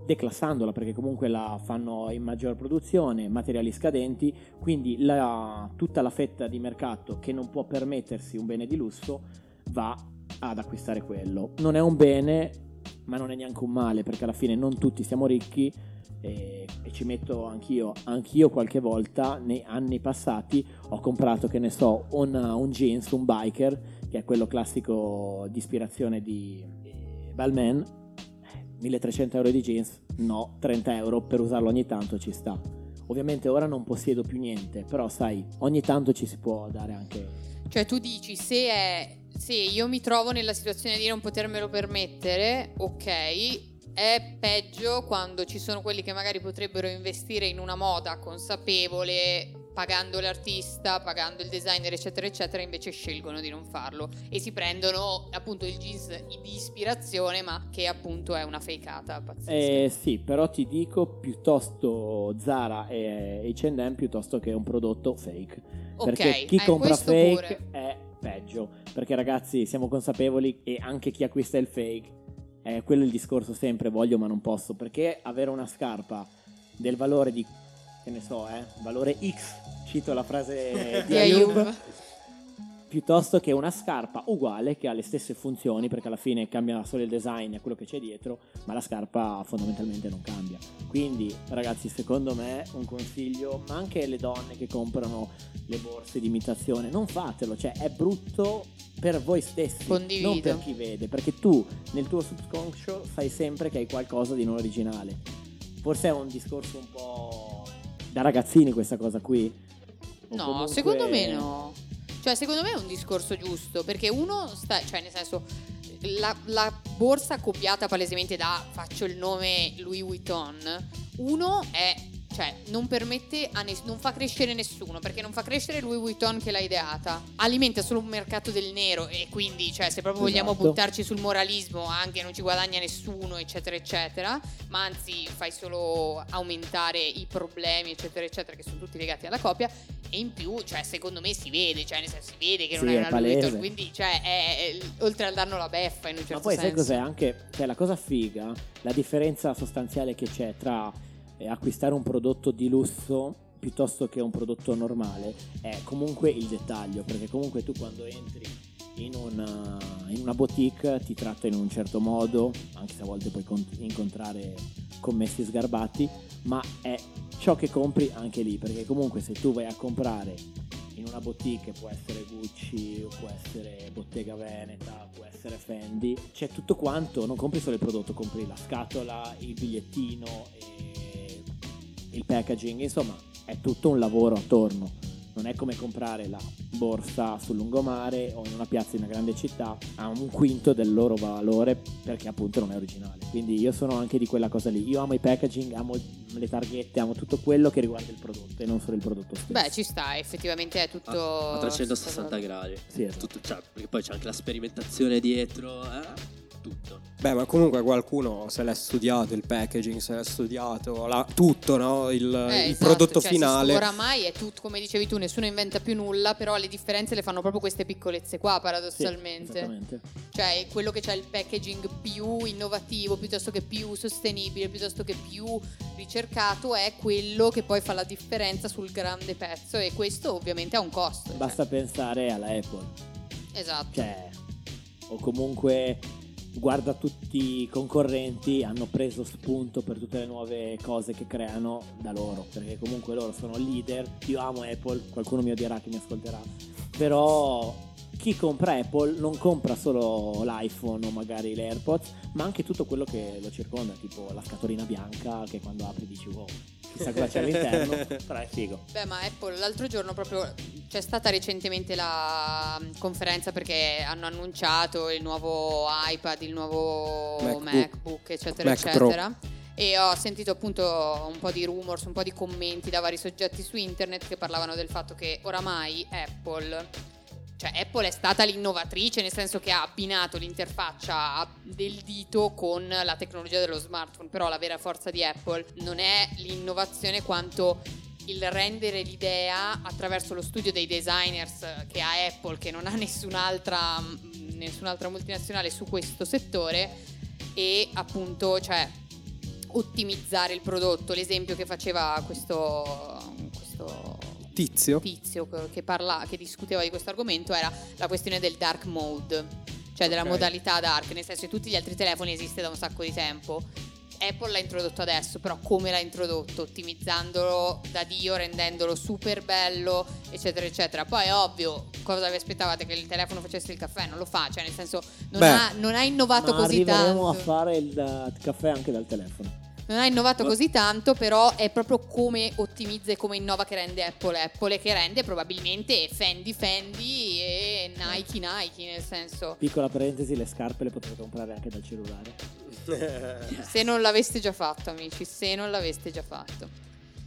declassandola, perché comunque la fanno in maggior produzione, materiali scadenti, quindi la, tutta la fetta di mercato che non può permettersi un bene di lusso va ad acquistare quello. Non è un bene, ma non è neanche un male, perché alla fine non tutti siamo ricchi, e, e ci metto anch'io anch'io qualche volta nei anni passati ho comprato, che ne so, un, un jeans, un biker, che è quello classico di ispirazione di Balmain. milletrecento euro di jeans, no, trenta euro per usarlo ogni tanto ci sta. Ovviamente ora non possiedo più niente, però sai, ogni tanto ci si può dare anche. Cioè tu dici, se è se io mi trovo nella situazione di non potermelo permettere, ok, è peggio quando ci sono quelli che magari potrebbero investire in una moda consapevole, pagando l'artista, pagando il designer, eccetera eccetera, invece scelgono di non farlo e si prendono appunto il jeans di ispirazione, ma che appunto è una fakeata pazzesca. Eh sì, però ti dico, piuttosto Zara e acca and M piuttosto che un prodotto fake. Perché Ok, chi eh, compra questo fake pure. è peggio, perché ragazzi siamo consapevoli, e anche chi acquista il fake, è quello il discorso sempre, voglio ma non posso, perché avere una scarpa del valore di, che ne so, eh, valore X, cito la frase di Di Ayub, Ayub. piuttosto che una scarpa uguale che ha le stesse funzioni, perché alla fine cambia solo il design e quello che c'è dietro, ma la scarpa fondamentalmente non cambia. Quindi ragazzi, secondo me un consiglio, ma anche le donne che comprano le borse di imitazione, non fatelo, cioè è brutto per voi stessi, Condivido. non per chi vede, perché tu nel tuo subconscio sai sempre che hai qualcosa di non originale. Forse è un discorso un po' da ragazzini questa cosa qui. O No, comunque- secondo me no. Cioè, secondo me è un discorso giusto, perché uno sta, cioè nel senso, la, la borsa copiata palesemente da, faccio il nome, Louis Vuitton, uno è, cioè non permette a ness- non fa crescere nessuno, perché non fa crescere Louis Vuitton che l'ha ideata, alimenta solo un mercato del nero, e quindi, cioè, se proprio vogliamo Esatto. buttarci sul moralismo, anche non ci guadagna nessuno, eccetera eccetera, ma anzi fai solo aumentare i problemi, eccetera eccetera, che sono tutti legati alla copia. E in più, cioè, secondo me si vede, cioè nel senso si vede che non Sì, è è una Louis Vuitton, palese. quindi cioè è, è- oltre al darno la beffa in un certo Ma poi sai senso. cos'è anche, cioè la cosa figa, la differenza sostanziale che c'è tra eh, acquistare un prodotto di lusso piuttosto che un prodotto normale è comunque il dettaglio, perché comunque tu quando entri in una, in una boutique ti tratta in un certo modo, anche se a volte puoi con- incontrare commessi sgarbati, ma è ciò che compri anche lì, perché comunque se tu vai a comprare in una boutique, può essere Gucci, può essere Bottega Veneta, può essere Fendi, c'è tutto quanto, non compri solo il prodotto, compri la scatola, il bigliettino, e il packaging, insomma è tutto un lavoro attorno. Non è come comprare la borsa sul lungomare o in una piazza in una grande città a un quinto del loro valore, perché appunto non è originale. Quindi io sono anche di quella cosa lì. Io amo i packaging, amo le targhette, amo tutto quello che riguarda il prodotto e non solo il prodotto stesso. Beh, ci sta, effettivamente è tutto a, a trecentosessanta gradi. Sì, esatto. Tutto, cioè, perché poi c'è anche la sperimentazione dietro, eh? Tutto. Beh, ma comunque qualcuno se l'è studiato il packaging, se l'è studiato la- tutto, no? Il, Eh, il esatto, prodotto cioè, finale. sì, oramai è tutto, come dicevi tu, nessuno inventa più nulla, però le differenze le fanno proprio queste piccolezze qua, Sì, paradossalmente. esattamente. Cioè quello che c'ha il packaging più innovativo, piuttosto che più sostenibile, piuttosto che più ricercato, è quello che poi fa la differenza sul grande pezzo, e questo ovviamente ha un costo. cioè. Basta pensare alla Apple, Esatto. cioè, o comunque guarda tutti i concorrenti, hanno preso spunto per tutte le nuove cose che creano da loro, perché comunque loro sono leader. Io amo Apple, qualcuno mi odierà, che mi ascolterà, però chi compra Apple non compra solo l'iPhone o magari le AirPods, ma anche tutto quello che lo circonda, tipo la scatolina bianca che quando apri dici wow, chissà cosa c'è all'interno, però è figo. Beh, ma Apple l'altro giorno proprio c'è stata recentemente la conferenza, perché hanno annunciato il nuovo iPad, il nuovo MacBook. MacBook, eccetera Mac Pro. eccetera. E ho sentito appunto un po' di rumors, un po' di commenti da vari soggetti su internet che parlavano del fatto che oramai Apple, cioè Apple è stata l'innovatrice, nel senso che ha abbinato l'interfaccia del dito con la tecnologia dello smartphone, però la vera forza di Apple non è l'innovazione quanto il rendere l'idea attraverso lo studio dei designers che ha Apple, che non ha nessun'altra nessun'altra multinazionale su questo settore, e appunto, cioè, ottimizzare il prodotto. L'esempio che faceva questo, questo Tizio. tizio che, parla, che discuteva di questo argomento era la questione del dark mode, cioè della Ok. modalità dark, nel senso che tutti gli altri telefoni esiste da un sacco di tempo. Apple l'ha introdotto adesso, però come l'ha introdotto? Ottimizzandolo da Dio, rendendolo super bello, eccetera eccetera. Poi è ovvio, cosa vi aspettavate? Che il telefono facesse il caffè? Non lo fa, cioè nel senso non, Beh, ha, non ha innovato Ma così arriveremo tanto a fare il uh, caffè anche dal telefono. Non ha innovato così tanto, però è proprio come ottimizza e come innova che rende Apple Apple e che rende probabilmente Fendi Fendi e Nike Nike, nel senso, Piccola parentesi, le scarpe le potete comprare anche dal cellulare. se non l'aveste già fatto, amici, se non l'aveste già fatto.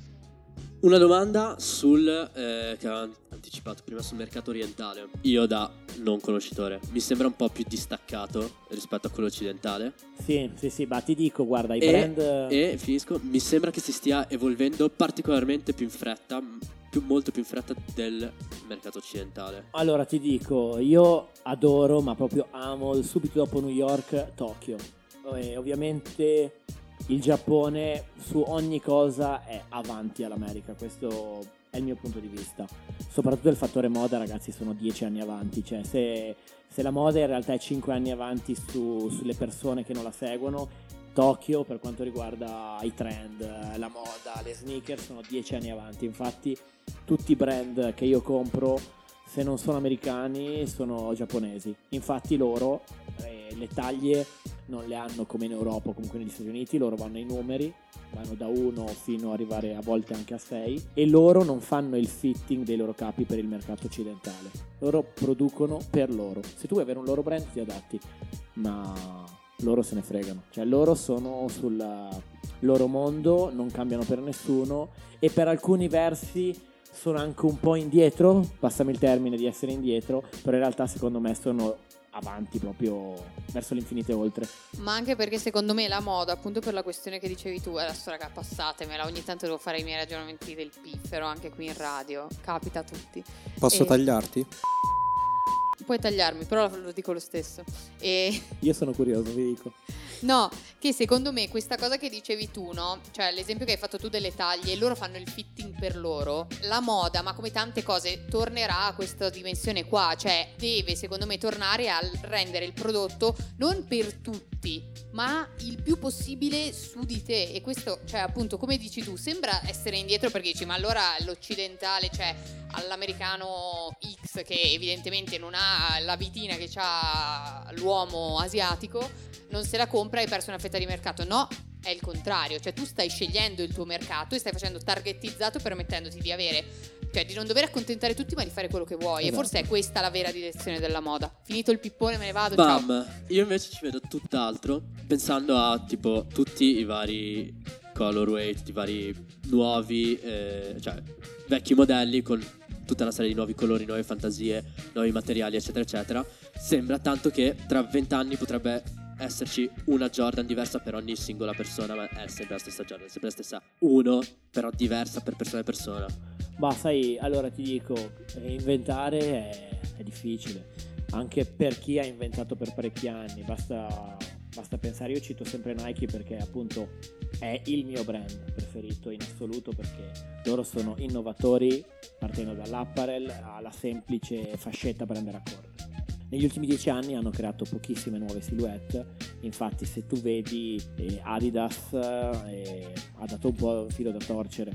Una domanda sul eh, che aveva anticipato prima sul mercato orientale. Io da non conoscitore mi sembra un po' più distaccato rispetto a quello occidentale. Sì, sì, sì, ma ti dico, guarda, i E, brand... e finisco, mi sembra che si stia evolvendo particolarmente più in fretta, m- più, molto più in fretta del mercato occidentale. Allora ti dico, io adoro, ma proprio amo, subito dopo New York, Tokyo. E ovviamente il Giappone su ogni cosa è avanti all'America, questo è il mio punto di vista. Soprattutto il fattore moda, ragazzi, sono dieci anni avanti, cioè se, se la moda in realtà è cinque anni avanti su, sulle persone che non la seguono, Tokyo per quanto riguarda i trend, la moda, le sneakers sono dieci anni avanti. Infatti tutti i brand che io compro, se non sono americani, sono giapponesi. Infatti loro eh, le taglie non le hanno come in Europa o comunque negli Stati Uniti, loro vanno ai numeri, vanno da uno fino ad arrivare a volte anche a sei, e loro non fanno il fitting dei loro capi per il mercato occidentale, loro producono per loro. Se tu vuoi avere un loro brand ti adatti, ma loro se ne fregano, cioè loro sono sul loro mondo, non cambiano per nessuno e per alcuni versi sono anche un po' indietro, passami il termine di essere indietro, però in realtà secondo me sono avanti proprio verso l'infinito e oltre. Ma anche perché secondo me la moda, appunto per la questione che dicevi tu, adesso raga passatemela, ogni tanto devo fare i miei ragionamenti del piffero anche qui in radio, capita a tutti. Posso E- tagliarti? Puoi tagliarmi, però lo dico lo stesso. E Io sono curioso, vi dico. no, che secondo me questa cosa che dicevi tu, no? Cioè l'esempio che hai fatto tu delle taglie, loro fanno il fitting per loro. La moda, ma come tante cose, tornerà a questa dimensione qua. Cioè deve, secondo me, tornare a rendere il prodotto non per tutti, ma il più possibile su di te. E questo, cioè appunto, come dici tu, sembra essere indietro perché dici, ma allora l'occidentale, cioè all'americano X che evidentemente non ha la vitina che ha l'uomo asiatico, non se la compra e hai perso una fetta di mercato. No, è il contrario, cioè tu stai scegliendo il tuo mercato e stai facendo targetizzato, permettendoti di avere, cioè di non dover accontentare tutti ma di fare quello che vuoi. Esatto. E forse è questa la vera direzione della moda. Finito il pippone, me ne vado, ciao. Bam! Io invece ci vedo tutt'altro, pensando a tipo tutti i vari colorway, tutti i vari nuovi, eh, cioè vecchi modelli con tutta una serie di nuovi colori, nuove fantasie, nuovi materiali, eccetera, eccetera. Sembra tanto che tra vent'anni potrebbe esserci una Jordan diversa per ogni singola persona, ma è sempre la stessa Jordan, sempre la stessa uno, però diversa per persona e persona. Ma sai, allora ti dico, eh, inventare è, è difficile, anche per chi ha inventato per parecchi anni, basta, basta pensare, io cito sempre Nike perché appunto è il mio brand preferito in assoluto, perché loro sono innovatori partendo dall'apparel alla semplice fascetta per andare a correre. Negli ultimi dieci anni hanno creato pochissime nuove silhouette, infatti se tu vedi eh, Adidas eh, ha dato un po' il filo da torcere,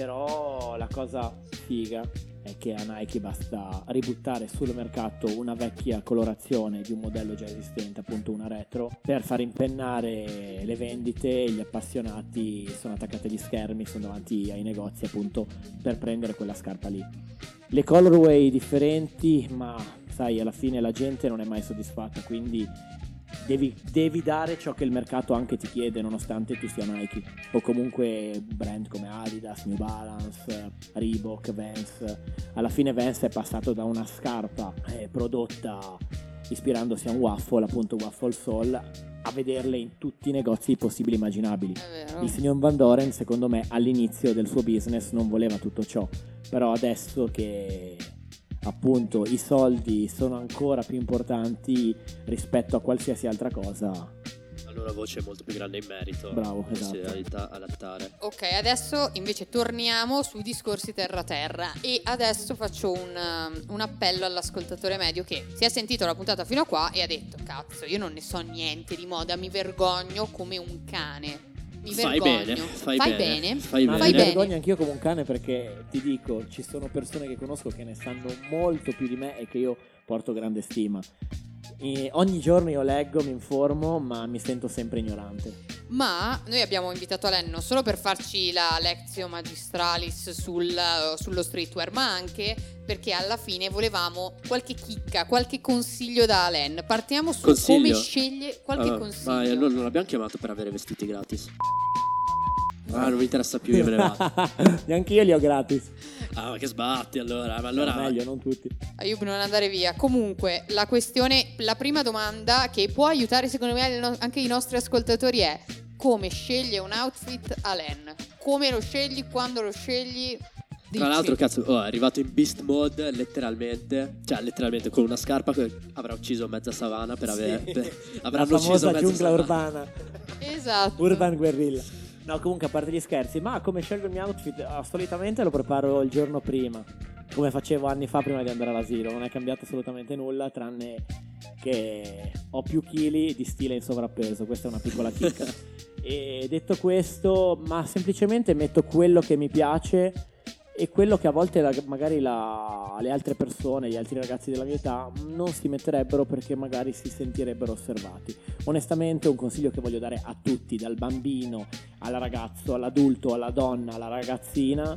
però la cosa figa è che a Nike basta ributtare sul mercato una vecchia colorazione di un modello già esistente, appunto una retro, per far impennare le vendite, e gli appassionati sono attaccati agli schermi, sono davanti ai negozi appunto per prendere quella scarpa lì. Le colorway differenti, ma sai, alla fine la gente non è mai soddisfatta, quindi devi, devi dare ciò che il mercato anche ti chiede, nonostante tu sia Nike o comunque brand come Adidas, New Balance, Reebok, Vans. Alla fine Vans è passato da una scarpa eh, prodotta ispirandosi a un waffle, appunto waffle sole, a vederle in tutti i negozi possibili e immaginabili. È vero. Il signor Van Doren, secondo me, all'inizio del suo business non voleva tutto ciò, però adesso che appunto i soldi sono ancora più importanti rispetto a qualsiasi altra cosa, Hanno una voce molto più grande in merito. Bravo, questi esatto. da adattare. Ok, adesso invece torniamo sui discorsi terra-terra e adesso faccio un, um, un appello all'ascoltatore medio che si è sentito la puntata fino a qua e ha detto cazzo, io non ne so niente di moda, mi vergogno come un cane. Mi Fai vergogno. bene, fai, Fai bene, bene. fai Ma bene. mi bene. vergogno anch'io come un cane, perché ti dico, ci sono persone che conosco che ne sanno molto più di me e che io porto grande stima. E ogni giorno io leggo, mi informo, ma mi sento sempre ignorante. Ma noi abbiamo invitato Alain non solo per farci la lectio magistralis sul, sullo streetwear, ma anche perché alla fine volevamo qualche chicca, qualche consiglio da Alain. Partiamo su Consiglio? come sceglie qualche Ah, consiglio. Ma non, non l'abbiamo chiamato per avere vestiti gratis. Ah, non mi interessa più, io me ne vado. Neanche io li ho gratis. Ah, ma che sbatti allora. Ma allora No, meglio, non tutti. Ayub, non andare via. Comunque, la questione, la prima domanda che può aiutare secondo me anche i nostri ascoltatori è: come sceglie un outfit Alain? Come lo scegli, quando lo scegli? Dici. Tra l'altro, cazzo, oh, è arrivato in beast mode letteralmente. Cioè, letteralmente con una scarpa che avrà ucciso mezza savana per Sì. aver. per- La avranno ucciso famosa mezza giungla savana. urbana. Esatto. Urban guerrilla. No, comunque, a parte gli scherzi, ma come scelgo il mio outfit? Ah, solitamente lo preparo il giorno prima, come facevo anni fa prima di andare all'asilo. Non è cambiato assolutamente nulla, tranne che ho più chili di stile in sovrappeso. Questa è una piccola chicca. E detto questo, ma semplicemente metto quello che mi piace e quello che a volte la- magari la- le altre persone, gli altri ragazzi della mia età non si metterebbero, perché magari si sentirebbero osservati. Onestamente, un consiglio che voglio dare a tutti, dal bambino al ragazzo, all'adulto, alla donna, alla ragazzina: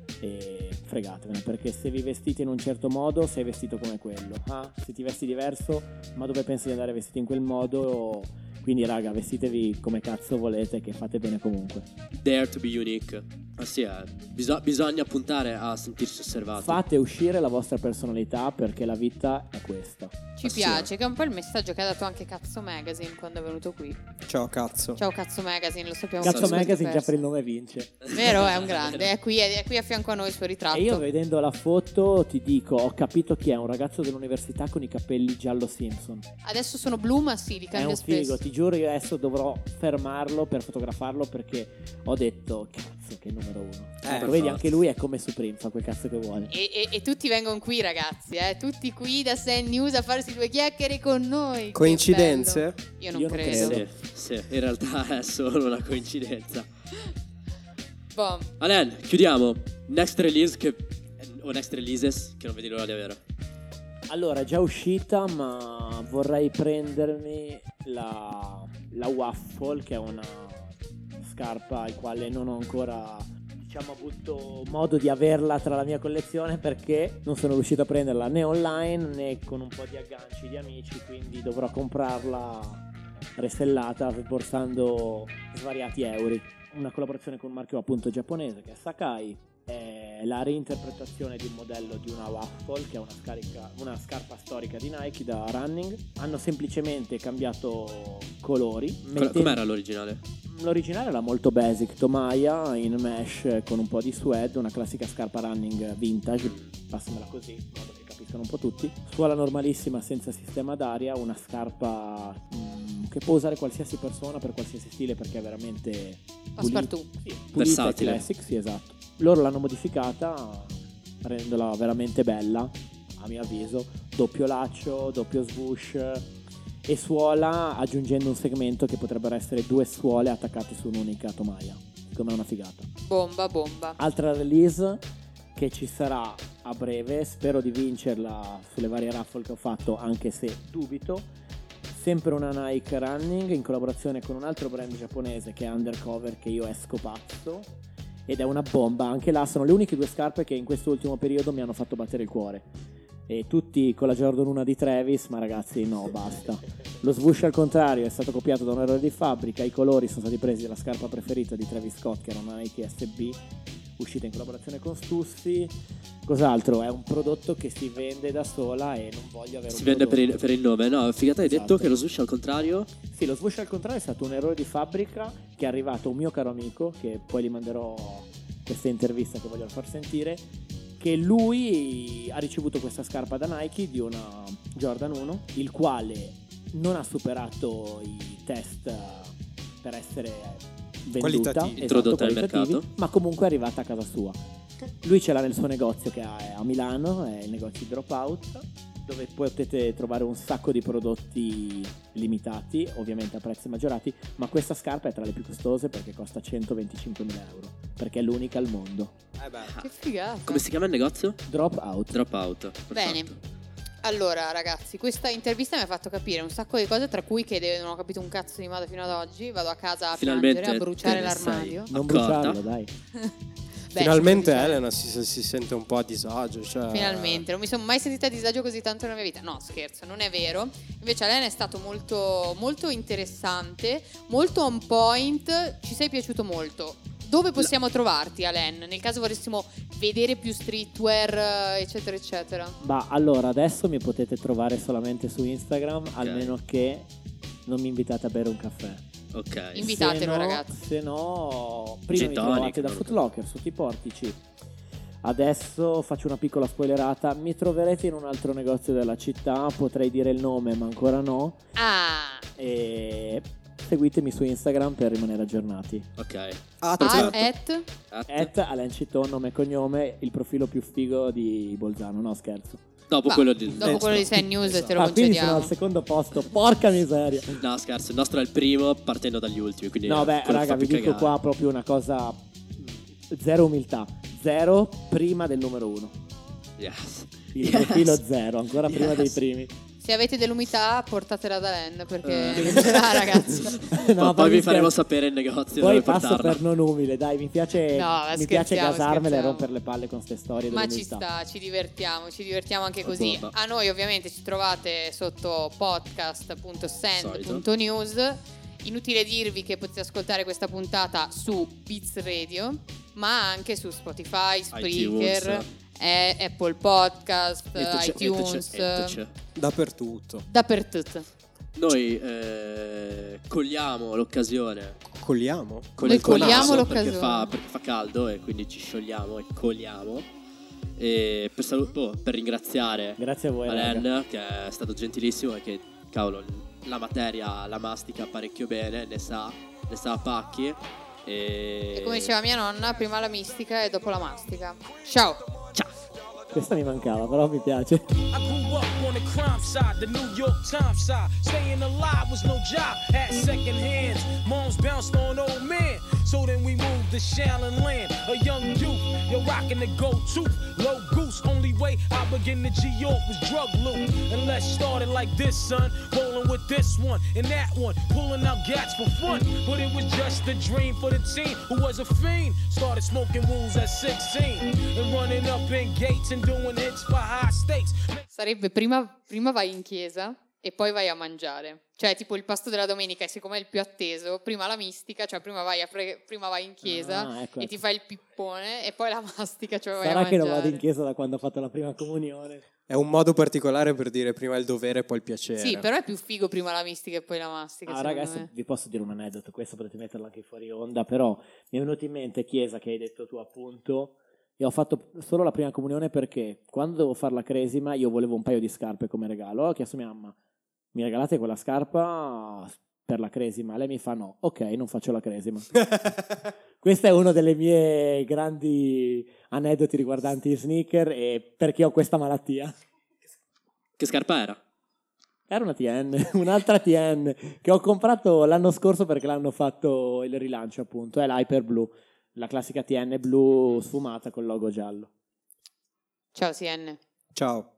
e fregatevene, perché se vi vestite in un certo modo sei vestito come quello. Ah, se ti vesti diverso, ma dove pensi di andare vestito in quel modo? Quindi raga, vestitevi come cazzo volete, che fate bene comunque. Dare to be unique. Ah sì, eh. Biso- bisogna puntare a sentirsi osservati. Fate uscire la vostra personalità, perché la vita è questa. Ci Ah, sì, piace, che è un po' il messaggio che ha dato anche Cazzo Magazine quando è venuto qui. Ciao cazzo. Ciao Cazzo Magazine, lo sappiamo. Cazzo tutti, Magazine questo già per il perso. nome vince. Vero, è un grande, è qui, è qui a fianco a noi il suo ritratto. E io, vedendo la foto, ti dico, ho capito chi è: un ragazzo dell'università con i capelli giallo Simpson. Adesso sono blu, ma sì, li È cambia un spesso. figo, ti giuro, io adesso dovrò fermarlo per fotografarlo, perché ho detto cazzo che numero uno. Eh, Lo vedi, infatti. anche lui è come Supreme, fa quel cazzo che vuole. E, e- e tutti vengono qui, ragazzi, eh? Tutti qui da Sand News a farsi due chiacchiere con noi. Che Coincidenze? bello. Io non Io non credo. credo. Sì, sì, in realtà è solo una coincidenza. Boh, Alain, chiudiamo. Next release che... o next releases che non vedi l'ora di avere. Allora, è già uscita, ma vorrei prendermi la, la Waffle, che è una scarpa al quale non ho ancora, diciamo, avuto modo di averla tra la mia collezione, perché non sono riuscito a prenderla né online né con un po' di agganci di amici, quindi dovrò comprarla restellata, sborsando svariati euro. Una collaborazione con un marchio appunto giapponese, che è Sakai. È la reinterpretazione di un modello di una Waffle, che è una, scarica, una scarpa storica di Nike da running. Hanno semplicemente cambiato colori. Com- mettendo- Com'era l'originale? L'originale era molto basic, tomaia in mesh con un po' di suede, una classica scarpa running vintage, passamela così, in modo che capiscano un po' tutti. Suola normalissima, senza sistema d'aria, una scarpa mm, che può usare qualsiasi persona per qualsiasi stile, perché è veramente Passepartout. Sì, pulita e Versatile. classic, sì, esatto. Loro l'hanno modificata rendendola veramente bella, a mio avviso. Doppio laccio, doppio swoosh e suola, aggiungendo un segmento che potrebbero essere due suole attaccate su un'unica tomaia. Secondo me è una figata. Bomba, bomba. Altra release che ci sarà a breve, spero di vincerla sulle varie raffle che ho fatto, anche se dubito. Sempre una Nike Running in collaborazione con un altro brand giapponese che è Undercover, che io esco pazzo, ed è una bomba. Anche là sono le uniche due scarpe che in quest'ultimo periodo mi hanno fatto battere il cuore. E tutti con la Jordan uno di Travis, ma ragazzi no, basta. Lo swoosh al contrario è stato copiato da un errore di fabbrica, i colori sono stati presi dalla scarpa preferita di Travis Scott, che era una Nike S B, uscita in collaborazione con Stussy. Cos'altro? È un prodotto che si vende da sola e non voglio avere Si un vende per prodotto. il, per il nome. No, figata, hai Esatto. detto che lo swoosh al contrario? Sì, lo swoosh al contrario è stato un errore di fabbrica che è arrivato a un mio caro amico, che poi gli manderò questa intervista che voglio far sentire, che lui ha ricevuto questa scarpa da Nike di una Jordan uno, il quale non ha superato i test eh, per essere venduta, Qualitativi. esatto, Introdotta nel qualitativi, mercato. ma comunque è arrivata a casa sua. Lui ce l'ha nel suo negozio che ha a Milano, è il negozio Dropout, dove potete trovare un sacco di prodotti limitati, ovviamente a prezzi maggiorati, ma questa scarpa è tra le più costose perché costa centoventicinquemila euro, perché è l'unica al mondo. Eh beh. Che figata. Come si chiama il negozio? Dropout. Dropout. Bene. Allora ragazzi, questa intervista mi ha fatto capire un sacco di cose, tra cui che non ho capito un cazzo di moda fino ad oggi. Vado a casa a Finalmente piangere, a bruciare te ne l'armadio. sei Non accorta? bruciarlo, dai. Beh, Finalmente si può bruciare. Elena si, si sente un po' a disagio. Cioè... Finalmente, non mi sono mai sentita a disagio così tanto nella mia vita. No, scherzo, non è vero. Invece Elena è stato molto, molto interessante, molto on point. Ci sei piaciuto molto. Dove possiamo trovarti, Alen? Nel caso volessimo vedere più streetwear, eccetera, eccetera. Ma allora, adesso mi potete trovare solamente su Instagram, almeno che non mi invitate a bere un caffè. Ok. Invitatelo, Se no- ragazzi. Se no, prima Gin mi tonic, trovate da non lo Footlocker sotto i portici. Adesso faccio una piccola spoilerata. Mi troverete in un altro negozio della città. Potrei dire il nome, ma ancora no. Ah, E seguitemi su Instagram per rimanere aggiornati. Ok. Ah, ah, certo. at, At- At Alain Citon, nome e cognome, il profilo più figo di Bolzano. No, scherzo. Dopo bah, quello di... dopo quello di Sei News Esatto. te lo Ah, quindi sono concediamo. al secondo posto. Porca miseria. No, scherzo, il nostro è il primo partendo dagli ultimi. Quindi No, beh, quello raga, fa vi più dico cagare. qua proprio una cosa. Zero umiltà. Zero prima del numero uno. Yes. Il Yes. profilo zero, ancora prima Yes. dei primi. Se avete dell'umidità, portatela da Len, perché... Eh. Ah, ragazzi. No, poi vi mi faremo scherzo. sapere il negozio Poi dove passo portarla. per non umile, dai, mi piace, No, ma mi piace scherziamo, gasarmela e scherziamo. rompere le palle con ste storie Ma ci dell'umiltà. sta, ci divertiamo, ci divertiamo anche così. bomba. A noi ovviamente ci trovate sotto podcast punto send punto news. Inutile dirvi che potete ascoltare questa puntata su Beats Radio, ma anche su Spotify, Spreaker, iTunes. e Apple Podcast, Etc, iTunes, etc, etc. Dappertutto. dappertutto. Noi eh, cogliamo l'occasione. Cogliamo? Con Noi il collasso, cogliamo perché l'occasione. fa, perché fa caldo e quindi ci sciogliamo e cogliamo. E per, salu- oh, per ringraziare Grazie a voi, raga. Alen, che è stato gentilissimo e che, cavolo, la materia la mastica parecchio bene, ne sa, ne sa a pacchi. E, E come diceva mia nonna, prima la mistica e dopo la mastica. Ciao! ciao! Questa mi mancava, però mi piace. I grew up on the crime side, the New York Times side. Staying alive was no job, had second hands. Moms bounced on old men, so then we moved to Shaolin Land. A young youth, you're rocking the gold tooth, low goose. Only way I began to G-York was drug loot. And let's start it like this, son. Rolling with this one and that one, pulling out gats for fun. But it was just a dream for the teen who was a fiend. Started smoking wools at sixteen and running up in gates and doing hits for high stakes. Sarebbe prima, prima vai in chiesa e poi vai a mangiare. Cioè tipo il pasto della domenica, e siccome è il più atteso, prima la mistica, cioè prima vai, a pre- prima vai in chiesa Ah, ecco, e ecco. ti fai il pippone e poi la mastica, cioè vai Sarà a che mangiare. non vado in chiesa da quando ho fatto la prima comunione. È un modo particolare per dire prima il dovere e poi il piacere. Sì, però è più figo prima la mistica e poi la mastica. Ah, secondo ragazzi, me. vi posso dire un aneddoto, questo potete metterlo anche fuori onda, però mi è venuto in mente Chiesa che hai detto tu appunto, e ho fatto solo la prima comunione perché quando dovevo fare la cresima io volevo un paio di scarpe come regalo, ho chiesto a mia mamma, mi regalate quella scarpa per la cresima? Lei mi fa no, ok, non faccio la cresima. Questo è uno delle mie grandi aneddoti riguardanti i sneaker e perché ho questa malattia. Che scarpa era? Era una T N, un'altra T N che ho comprato l'anno scorso perché l'hanno fatto il rilancio appunto, è l'Hyper Blue, la classica T N blu sfumata col logo giallo. Ciao C N. Ciao.